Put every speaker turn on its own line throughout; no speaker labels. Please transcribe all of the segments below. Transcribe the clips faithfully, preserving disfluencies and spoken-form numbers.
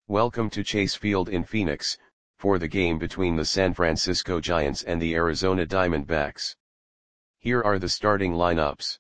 Welcome to Chase Field in Phoenix, for the game between the San Francisco Giants and the Arizona Diamondbacks. Here are the starting lineups.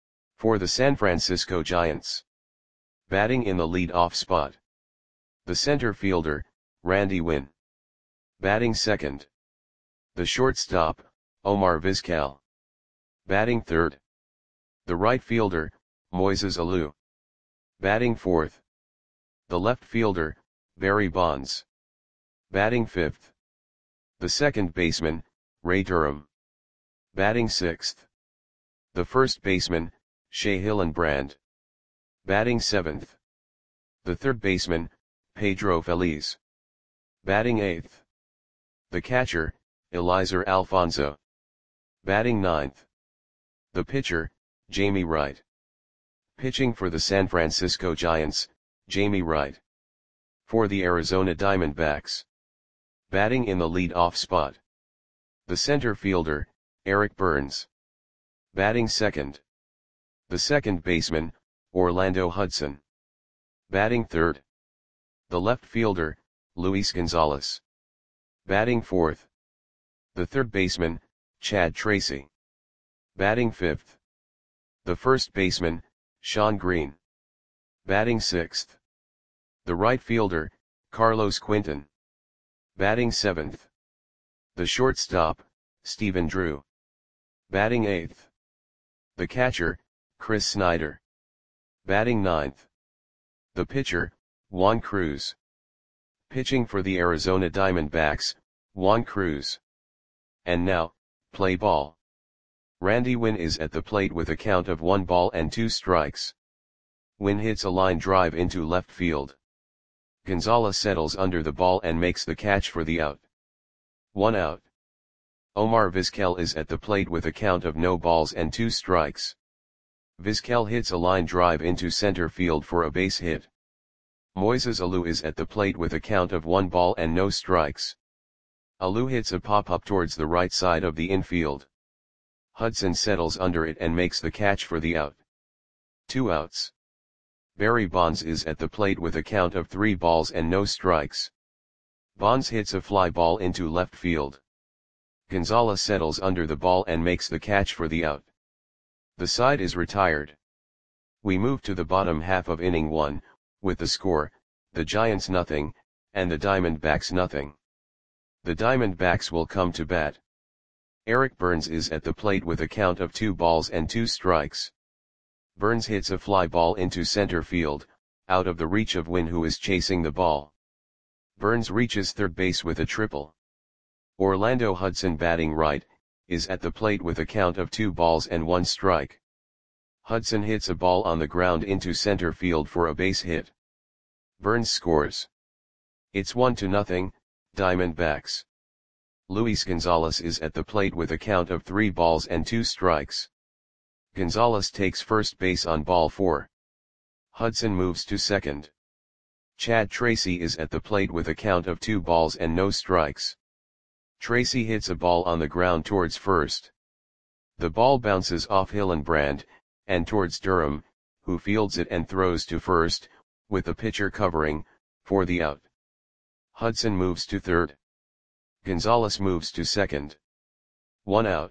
For the San Francisco Giants. Batting in the lead-off spot. The center fielder, Randy Winn. Batting second. The shortstop, Omar Vizquel. Batting third. The right fielder, Moises Alou. Batting fourth. The left fielder, Barry Bonds. Batting fifth. The second baseman, Ray Durham. Batting sixth. The first baseman, Shea Hillenbrand. Batting seventh. The third baseman, Pedro Feliz. Batting eighth. The catcher, Eliezer Alfonso. Batting ninth. The pitcher, Jamie Wright. Pitching for the San Francisco Giants, Jamie Wright. For the Arizona Diamondbacks. Batting in the lead-off spot. The center fielder, Eric Burns. Batting second. The second baseman, Orlando Hudson. Batting third. The left fielder, Luis Gonzalez. Batting fourth. The third baseman, Chad Tracy. Batting fifth. The first baseman, Shawn Green. Batting sixth. The right fielder, Carlos Quentin. Batting seventh. The shortstop, Stephen Drew. Batting eighth. The catcher, Chris Snyder. Batting ninth. The pitcher, Juan Cruz. Pitching for the Arizona Diamondbacks, Juan Cruz. And now, play ball. Randy Winn is at the plate with a count of one ball and two strikes. Winn hits a line drive into left field. Gonzalez settles under the ball and makes the catch for the out. One out. Omar Vizquel is at the plate with a count of no balls and two strikes. Vizquel hits a line drive into center field for a base hit. Moises Alou is at the plate with a count of one ball and no strikes. Alou hits a pop-up towards the right side of the infield. Hudson settles under it and makes the catch for the out. Two outs. Barry Bonds is at the plate with a count of three balls and no strikes. Bonds hits a fly ball into left field. Gonzalez settles under the ball and makes the catch for the out. The side is retired. We move to the bottom half of inning one, with the score, the Giants nothing, and the Diamondbacks nothing. The Diamondbacks will come to bat. Eric Burns is at the plate with a count of two balls and two strikes. Burns hits a fly ball into center field, out of the reach of Winn, who is chasing the ball. Burns reaches third base with a triple. Orlando Hudson, batting right, is at the plate with a count of two balls and one strike. Hudson hits a ball on the ground into center field for a base hit. Burns scores. It's one to nothing, Diamondbacks. Luis Gonzalez is at the plate with a count of three balls and two strikes. Gonzalez takes first base on ball four. Hudson moves to second. Chad Tracy is at the plate with a count of two balls and no strikes. Tracy hits a ball on the ground towards first. The ball bounces off Hillenbrand, and towards Durham, who fields it and throws to first, with the pitcher covering, for the out. Hudson moves to third. Gonzalez moves to second. One out.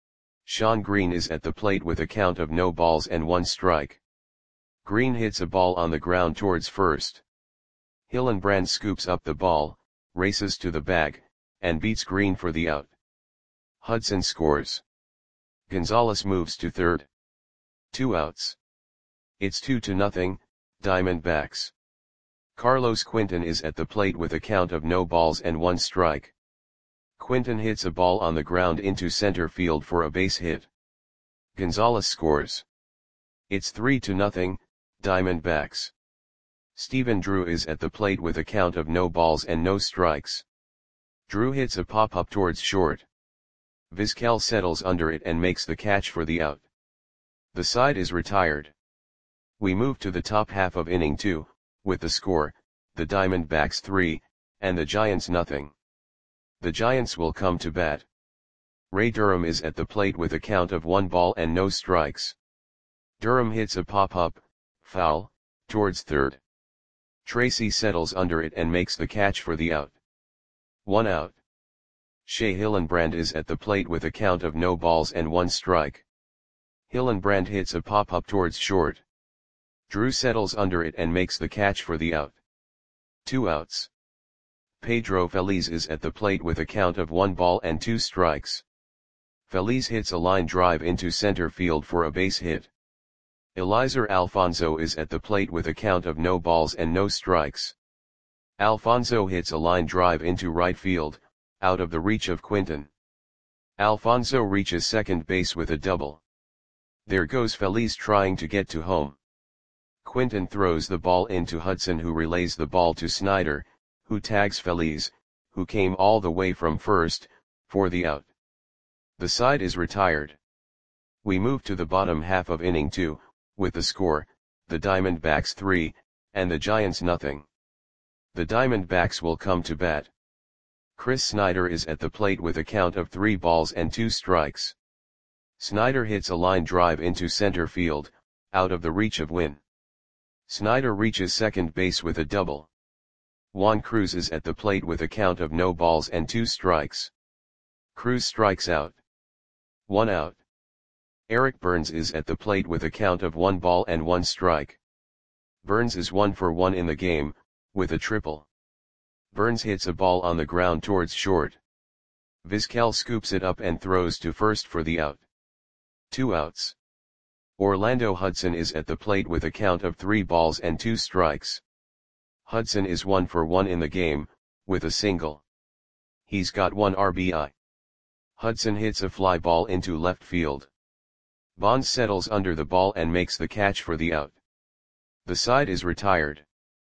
Shawn Green is at the plate with a count of no balls and one strike. Green hits a ball on the ground towards first. Hillenbrand scoops up the ball, races to the bag, and beats Green for the out. Hudson scores. Gonzalez moves to third. Two outs. It's two to nothing, Diamondbacks. Carlos Quentin is at the plate with a count of no balls and one strike. Quentin hits a ball on the ground into center field for a base hit. Gonzalez scores. It's three to nothing, Diamondbacks. Stephen Drew is at the plate with a count of no balls and no strikes. Drew hits a pop-up towards short. Vizquel settles under it and makes the catch for the out. The side is retired. We move to the top half of inning two, with the score, the Diamondbacks three, and the Giants nothing. The Giants will come to bat. Ray Durham is at the plate with a count of one ball and no strikes. Durham hits a pop-up, foul, towards third. Tracy settles under it and makes the catch for the out. One out. Shea Hillenbrand is at the plate with a count of no balls and one strike. Hillenbrand hits a pop-up towards short. Drew settles under it and makes the catch for the out. Two outs. Pedro Feliz is at the plate with a count of one ball and two strikes. Feliz hits a line drive into center field for a base hit. Eliezer Alfonso is at the plate with a count of no balls and no strikes. Alfonso hits a line drive into right field, out of the reach of Quinton. Alfonso reaches second base with a double. There goes Feliz trying to get to home. Quinton throws the ball into Hudson, who relays the ball to Snyder, who tags Feliz, who came all the way from first, for the out. The side is retired. We move to the bottom half of inning two, with the score, the Diamondbacks three, and the Giants nothing. The Diamondbacks will come to bat. Chris Snyder is at the plate with a count of three balls and two strikes. Snyder hits a line drive into center field, out of the reach of Wynn. Snyder reaches second base with a double. Juan Cruz is at the plate with a count of no balls and two strikes. Cruz strikes out. One out. Eric Burns is at the plate with a count of one ball and one strike. Burns is one for one in the game, with a triple. Burns hits a ball on the ground towards short. Vizquel scoops it up and throws to first for the out. Two outs. Orlando Hudson is at the plate with a count of three balls and two strikes. Hudson is one for one in the game, with a single. He's got one R B I. Hudson hits a fly ball into left field. Bonds settles under the ball and makes the catch for the out. The side is retired.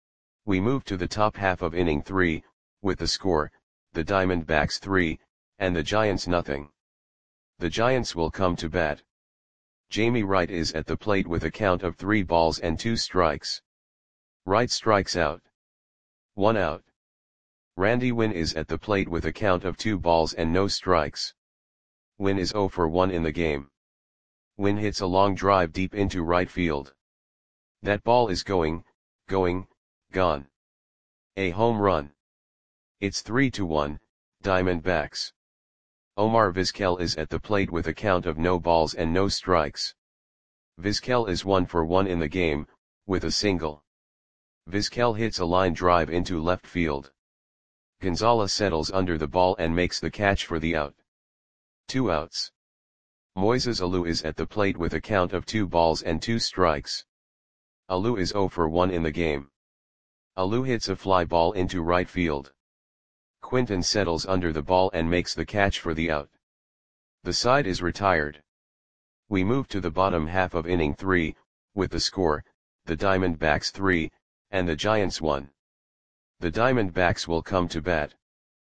We move to the top half of inning three, with the score, the Diamondbacks three, and the Giants nothing. The Giants will come to bat. Jamie Wright is at the plate with a count of three balls and two strikes. Wright strikes out. One out. Randy Wynn is at the plate with a count of two balls and no strikes. Wynn is zero for one in the game. Wynn hits a long drive deep into right field. That ball is going, going, gone. A home run. It's three to one, Diamondbacks. Omar Vizquel is at the plate with a count of no balls and no strikes. Vizquel is one for one in the game, with a single. Vizquel hits a line drive into left field. Gonzalez settles under the ball and makes the catch for the out. Two outs. Moises Alou is at the plate with a count of two balls and two strikes. Alou is zero for one in the game. Alou hits a fly ball into right field. Quinton settles under the ball and makes the catch for the out. The side is retired. We move to the bottom half of inning three, with the score, the Diamondbacks three, and the Giants one. The Diamondbacks will come to bat.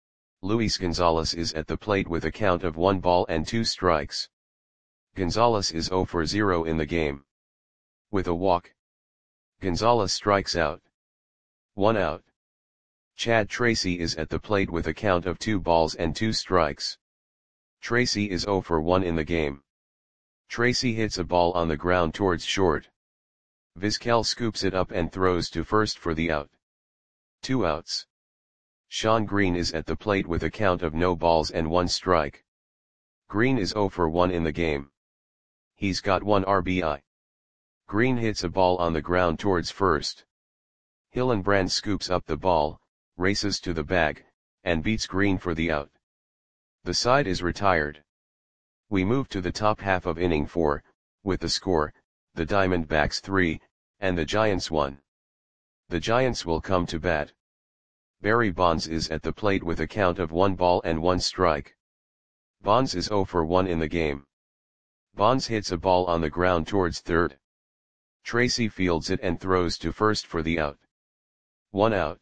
Luis Gonzalez is at the plate with a count of one ball and two strikes. Gonzalez is zero for zero in the game. With a walk. Gonzalez strikes out. One out. Chad Tracy is at the plate with a count of two balls and two strikes. Tracy is zero for one in the game. Tracy hits a ball on the ground towards short. Vizquel scoops it up and throws to first for the out. Two outs. Sean Green is at the plate with a count of no balls and one strike. Green is zero for one in the game. He's got one R B I. Green hits a ball on the ground towards first. Hillenbrand scoops up the ball, races to the bag, and beats Green for the out. The side is retired. We move to the top half of inning four, with the score, the Diamondbacks three, and the Giants one. The Giants will come to bat. Barry Bonds is at the plate with a count of one ball and one strike. Bonds is zero for one in the game. Bonds hits a ball on the ground towards third. Tracy fields it and throws to first for the out. One out.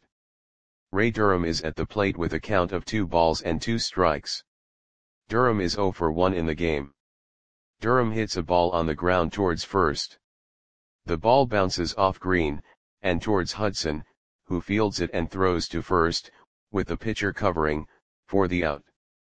Ray Durham is at the plate with a count of two balls and two strikes. Durham is zero for one in the game. Durham hits a ball on the ground towards first. The ball bounces off Green, and towards Hudson, who fields it and throws to first, with the pitcher covering, for the out.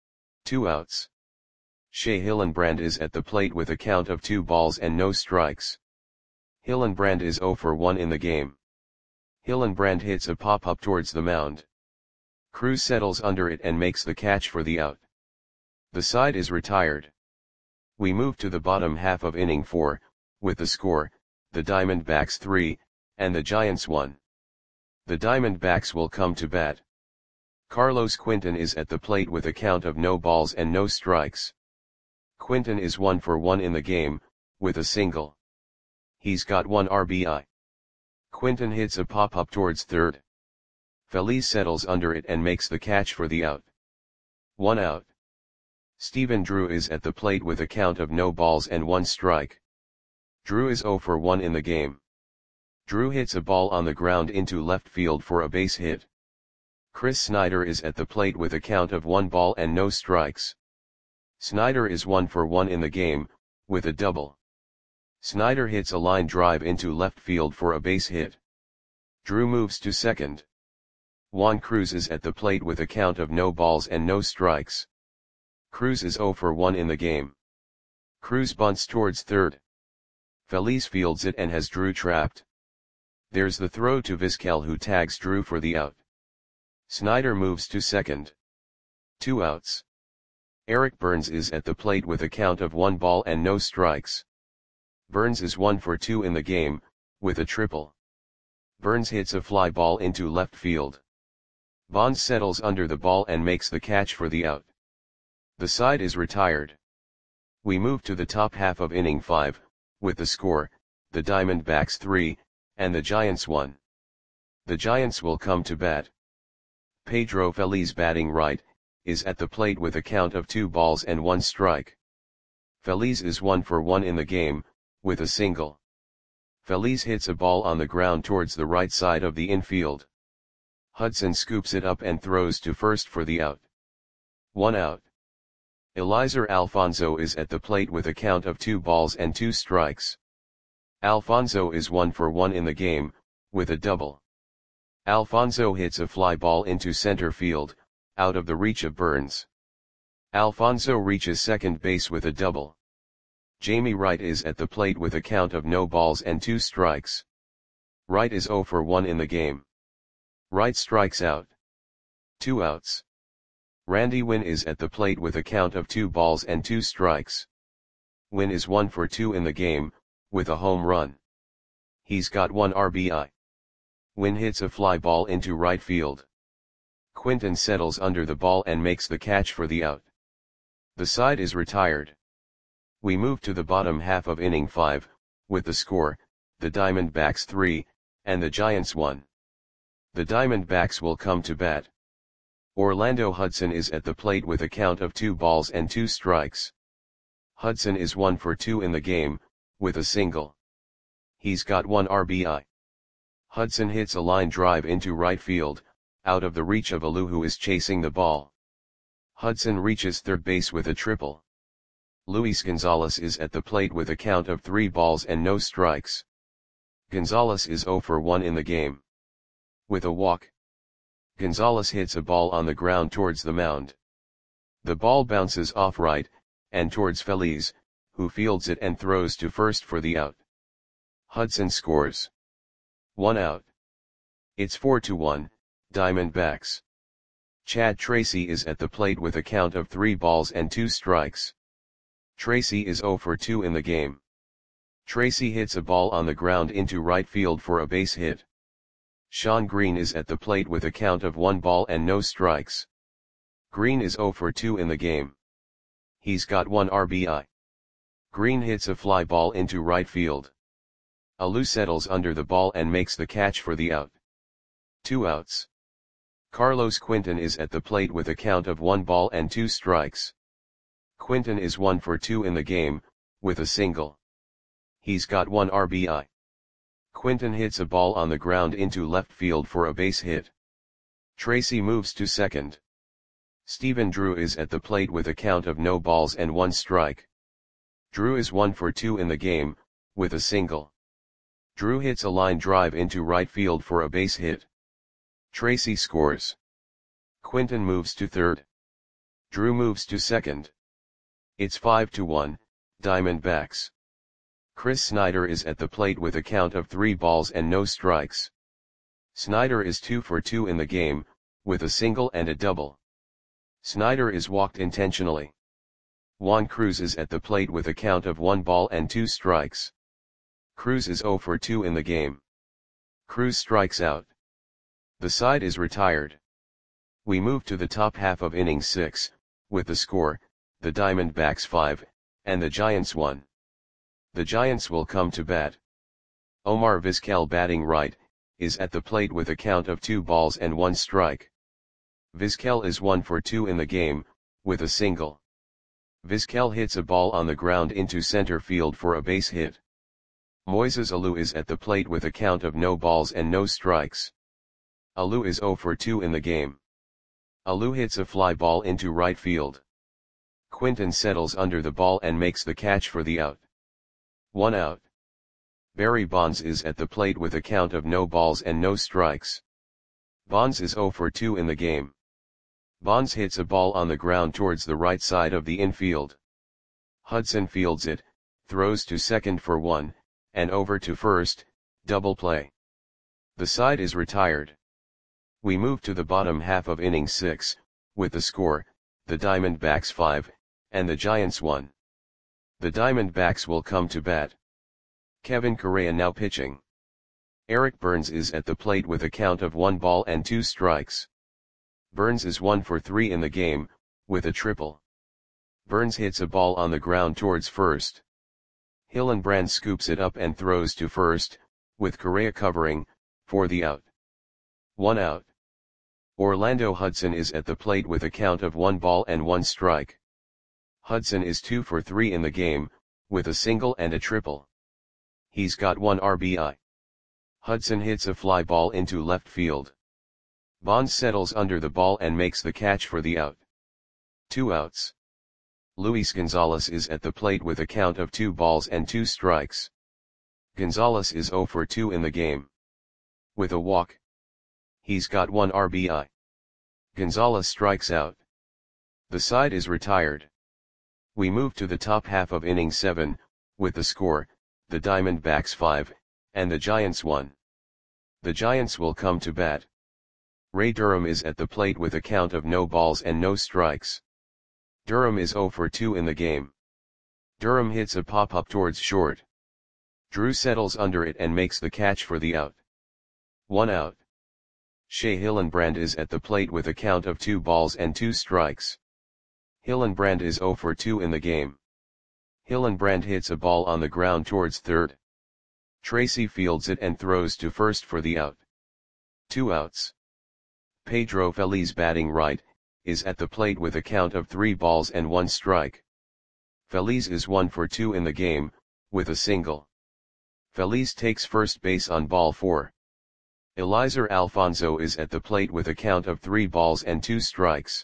Two outs. Shea Hillenbrand is at the plate with a count of two balls and no strikes. Hillenbrand is zero for one in the game. Hillenbrand hits a pop-up towards the mound. Cruz settles under it and makes the catch for the out. The side is retired. We move to the bottom half of inning four, with the score, the Diamondbacks three, and the Giants one. The Diamondbacks will come to bat. Carlos Quinton is at the plate with a count of no balls and no strikes. Quinton is one for one in the game, with a single. He's got one R B I. Quinton hits a pop-up towards third. Feliz settles under it and makes the catch for the out. One out. Stephen Drew is at the plate with a count of no balls and one strike. Drew is zero for one in the game. Drew hits a ball on the ground into left field for a base hit. Chris Snyder is at the plate with a count of one ball and no strikes. Snyder is one for one in the game, with a double. Snyder hits a line drive into left field for a base hit. Drew moves to second. Juan Cruz is at the plate with a count of no balls and no strikes. Cruz is zero for one in the game. Cruz bunts towards third. Feliz fields it and has Drew trapped. There's the throw to Vizquel, who tags Drew for the out. Snyder moves to second. Two outs. Eric Burns is at the plate with a count of one ball and no strikes. Burns is one for two in the game, with a triple. Burns hits a fly ball into left field. Bonds settles under the ball and makes the catch for the out. The side is retired. We move to the top half of inning five, with the score, the Diamondbacks three, and the Giants one. The Giants will come to bat. Pedro Feliz, batting right, is at the plate with a count of two balls and one strike. Feliz is one for one in the game, with a single. Feliz hits a ball on the ground towards the right side of the infield. Hudson scoops it up and throws to first for the out. One out. Eliezer Alfonso is at the plate with a count of two balls and two strikes. Alfonso is one for one in the game, with a double. Alfonso hits a fly ball into center field, out of the reach of Burns. Alfonso reaches second base with a double. Jamie Wright is at the plate with a count of no balls and two strikes. Wright is zero for one in the game. Wright strikes out. Two outs. Randy Winn is at the plate with a count of two balls and two strikes. Winn is one for two in the game, with a home run. He's got one R B I. Winn hits a fly ball into right field. Quinton settles under the ball and makes the catch for the out. The side is retired. We move to the bottom half of inning five, with the score, the Diamondbacks three, and the Giants one. The Diamondbacks will come to bat. Orlando Hudson is at the plate with a count of two balls and two strikes. Hudson is one for two in the game, with a single. He's got one R B I. Hudson hits a line drive into right field, out of the reach of Alou, who is chasing the ball. Hudson reaches third base with a triple. Luis Gonzalez is at the plate with a count of three balls and no strikes. Gonzalez is zero for one in the game. With a walk. Gonzalez hits a ball on the ground towards the mound. The ball bounces off right, and towards Feliz, who fields it and throws to first for the out. Hudson scores. One out. It's four to one, Diamondbacks. Chad Tracy is at the plate with a count of three balls and two strikes. Tracy is zero for two in the game. Tracy hits a ball on the ground into right field for a base hit. Sean Green is at the plate with a count of one ball and no strikes. Green is zero for two in the game. He's got one R B I. Green hits a fly ball into right field. Alou settles under the ball and makes the catch for the out. Two outs. Carlos Quinton is at the plate with a count of one ball and two strikes. Quinton is one for two in the game, with a single. He's got one R B I. Quinton hits a ball on the ground into left field for a base hit. Tracy moves to second. Stephen Drew is at the plate with a count of no balls and one strike. Drew is one for two in the game, with a single. Drew hits a line drive into right field for a base hit. Tracy scores. Quinton moves to third. Drew moves to second. It's five to one, Diamondbacks. Chris Snyder is at the plate with a count of three balls and no strikes. Snyder is two for two in the game, with a single and a double. Snyder is walked intentionally. Juan Cruz is at the plate with a count of one ball and two strikes. Cruz is zero for two in the game. Cruz strikes out. The side is retired. We move to the top half of inning six, with the score, the Diamondbacks five, and the Giants one. The Giants will come to bat. Omar Vizquel, batting right, is at the plate with a count of two balls and one strike. Vizquel is one for two in the game, with a single. Vizquel hits a ball on the ground into center field for a base hit. Moises Alou is at the plate with a count of no balls and no strikes. Alou is zero for two in the game. Alou hits a fly ball into right field. Quinton settles under the ball and makes the catch for the out. One out. Barry Bonds is at the plate with a count of no balls and no strikes. Bonds is zero for two in the game. Bonds hits a ball on the ground towards the right side of the infield. Hudson fields it, throws to second for one, and over to first, double play. The side is retired. We move to the bottom half of inning six, with the score, the Diamondbacks five, and the Giants one. The Diamondbacks will come to bat. Kevin Correa now pitching. Eric Burns is at the plate with a count of one ball and two strikes. Burns is one for three in the game, with a triple. Burns hits a ball on the ground towards first. Hillenbrand scoops it up and throws to first, with Correa covering, for the out. One out. Orlando Hudson is at the plate with a count of one ball and one strike. Hudson is two for three in the game, with a single and a triple. He's got one R B I. Hudson hits a fly ball into left field. Bonds settles under the ball and makes the catch for the out. Two outs. Luis Gonzalez is at the plate with a count of two balls and two strikes. Gonzalez is zero for two in the game. With a walk. He's got one R B I. Gonzalez strikes out. The side is retired. We move to the top half of inning seven, with the score, the Diamondbacks five, and the Giants one. The Giants will come to bat. Ray Durham is at the plate with a count of no balls and no strikes. Durham is zero for two in the game. Durham hits a pop-up towards short. Drew settles under it and makes the catch for the out. One out. Shea Hillenbrand is at the plate with a count of two balls and two strikes. Hillenbrand is zero for two in the game. Hillenbrand hits a ball on the ground towards third. Tracy fields it and throws to first for the out. Two outs. Pedro Feliz, batting right, is at the plate with a count of three balls and one strike. Feliz is one for two in the game, with a single. Feliz takes first base on ball four. Eliezer Alfonso is at the plate with a count of three balls and two strikes.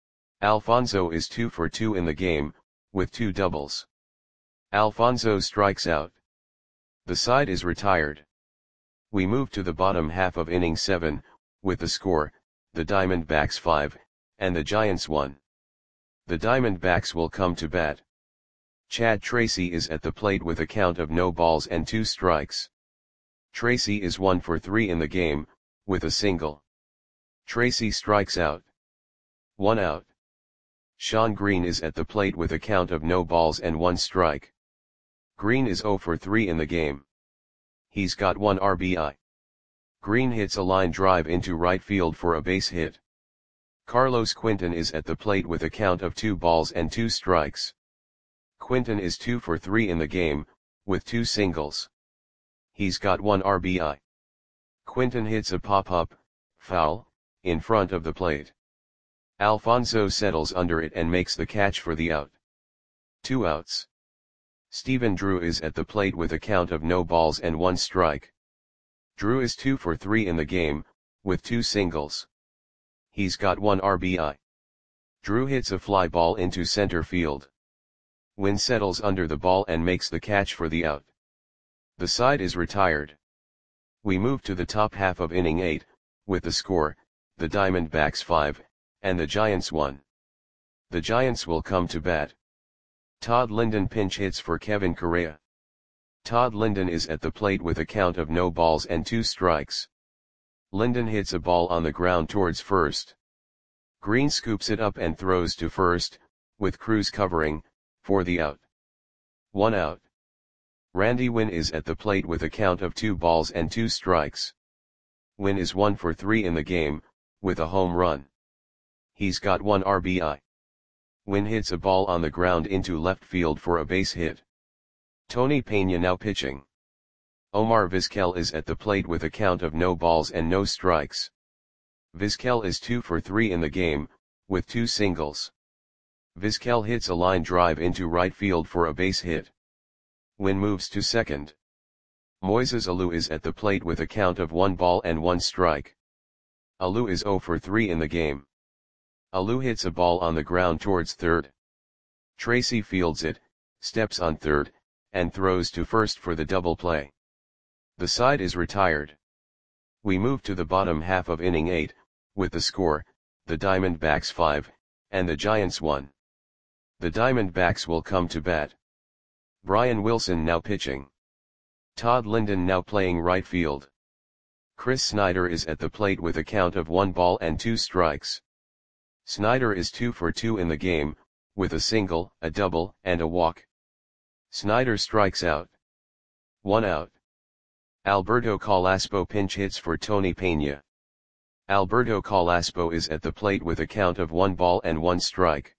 Alfonso is two for two in the game, with two doubles. Alfonso strikes out. The side is retired. We move to the bottom half of inning seven, with the score, the Diamondbacks five, and the Giants one. The Diamondbacks will come to bat. Chad Tracy is at the plate with a count of no balls and two strikes. Tracy is one for three in the game, with a single. Tracy strikes out. One out. Sean Green is at the plate with a count of no balls and one strike. Green is zero for three in the game. He's got one R B I. Green hits a line drive into right field for a base hit. Carlos Quinton is at the plate with a count of two balls and two strikes. Quinton is two for three in the game, with two singles. He's got one R B I. Quinton hits a pop-up, foul, in front of the plate. Alfonso settles under it and makes the catch for the out. Two outs. Stephen Drew is at the plate with a count of no balls and one strike. Drew is two for three in the game, with two singles. He's got one R B I. Drew hits a fly ball into center field. Wynn settles under the ball and makes the catch for the out. The side is retired. We move to the top half of inning eight, with the score, the Diamondbacks five, and the Giants one. The Giants will come to bat. Todd Linden pinch hits for Kevin Correa. Todd Linden is at the plate with a count of no balls and two strikes. Linden hits a ball on the ground towards first. Green scoops it up and throws to first, with Cruz covering, for the out. One out. Randy Winn is at the plate with a count of two balls and two strikes. Winn is one for three in the game, with a home run. He's got one R B I. Winn hits a ball on the ground into left field for a base hit. Tony Peña now pitching. Omar Vizquel is at the plate with a count of no balls and no strikes. Vizquel is two for three in the game, with two singles. Vizquel hits a line drive into right field for a base hit. Winn moves to second. Moises Alou is at the plate with a count of one ball and one strike. Alou is zero for three in the game. Alou hits a ball on the ground towards third. Tracy fields it, steps on third, and throws to first for the double play. The side is retired. We move to the bottom half of inning eight, with the score, the Diamondbacks five, and the Giants one. The Diamondbacks will come to bat. Brian Wilson now pitching. Todd Linden now playing right field. Chris Snyder is at the plate with a count of one ball and two strikes. Snyder is two for two in the game, with a single, a double, and a walk. Snyder strikes out. One out. Alberto Calaspo pinch hits for Tony Peña. Alberto Calaspo is at the plate with a count of one ball and one strike.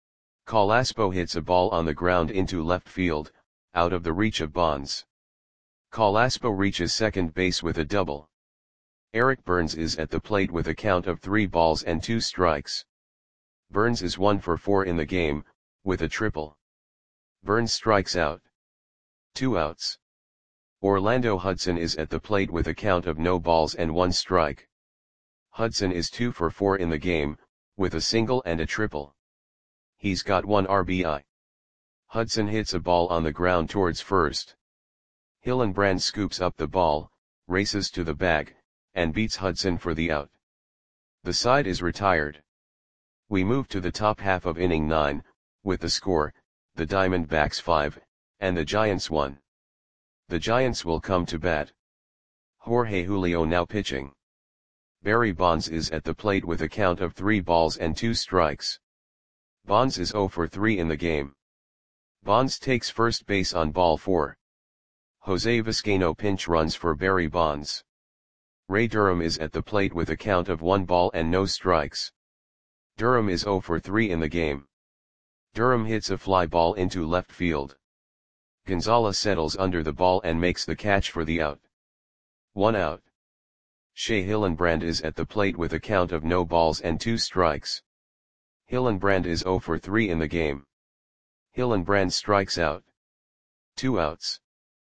Calaspo hits a ball on the ground into left field, out of the reach of Bonds. Calaspo reaches second base with a double. Eric Burns is at the plate with a count of three balls and two strikes. Burns is one for four in the game, with a triple. Burns strikes out. Two outs. Orlando Hudson is at the plate with a count of no balls and one strike. Hudson is two for four in the game, with a single and a triple. He's got one R B I. Hudson hits a ball on the ground towards first. Hillenbrand scoops up the ball, races to the bag, and beats Hudson for the out. The side is retired. We move to the top half of inning nine, with the score, the Diamondbacks five, and the Giants one. The Giants will come to bat. Jorge Julio now pitching. Barry Bonds is at the plate with a count of three balls and two strikes. Bonds is zero for three in the game. Bonds takes first base on ball four. Jose Vizcaino pinch runs for Barry Bonds. Ray Durham is at the plate with a count of one ball and no strikes. Durham is zero for three in the game. Durham hits a fly ball into left field. Gonzalez settles under the ball and makes the catch for the out. One out. Shea Hillenbrand is at the plate with a count of no balls and two strikes. Hillenbrand is zero for three in the game. Hillenbrand strikes out. Two outs.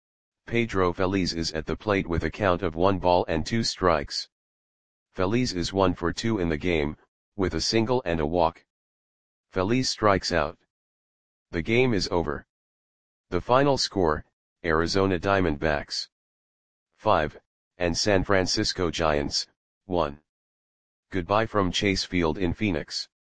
Pedro Feliz is at the plate with a count of one ball and two strikes. Feliz is one for two in the game, with a single and a walk. Feliz strikes out. The game is over. The final score, Arizona Diamondbacks five, and San Francisco Giants one. Goodbye from Chase Field in Phoenix.